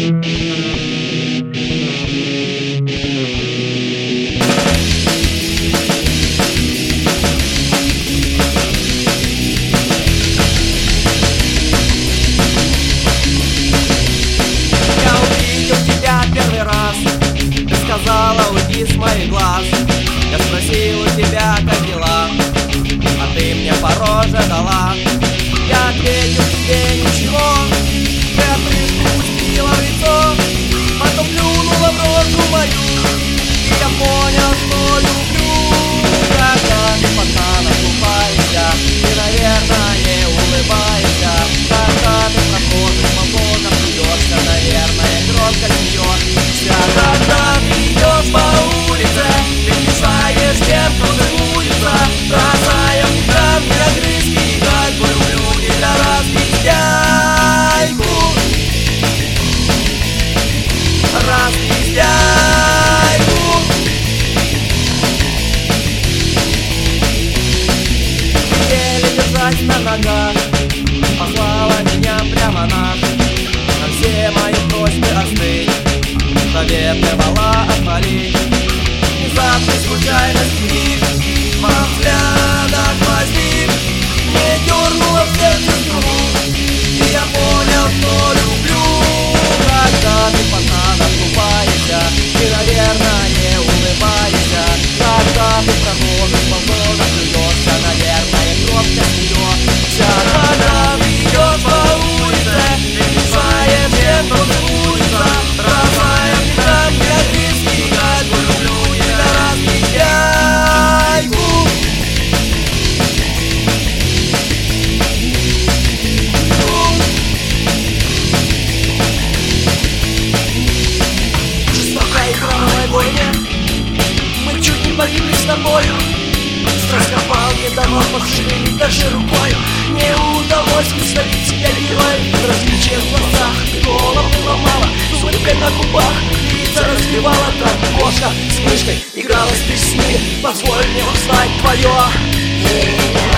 Сказала, уйди с моих глаз. Я спросил у тебя, как дела, а ты мне по роже дала. Я ответил тебе ничего, ты отрывку пустила в лицо, потом плюнула в рожу мою, и я понял, что люблю. Когда ты пока наступаешься, ты, наверное, не улыбаешься. Когда ты проходишь по волнам, смеешься, наверное, громко смеешься. Когда ты идешь по улице, ты мешаешь тем, кто целуется, бросая в камни огрызки, как бы люди для распиздяйку. Распиздяйку. Еле держать на ногах, послала меня прямо на все мои просьбы остыть. Советовала отвалить внезапной случайности, во взглядах возник, мне дернуло в сердце струну, и я понял, что люблю. Когда ты пока наступаешься, ты, наверное, не улыбаешься. Когда ты проходишь по волнам, плюешься, наверное, громко смеешься. Когда ты идешь по улице, ты мешаешь тем, кто целуется, бросая в камни огрызки, как бы люблю тебя, распиздяйку. Жестокой и кровавой бойне мы чуть не погибли с тобою. Страсть копал, не давал пошевелить даже рукою. Не удалось выставить себя героем. Различия в глазах, голову ломала, с улыбкой на губах, лица разбивала, как кошка с мышкой игралась без сны. Позволь мне узнать твое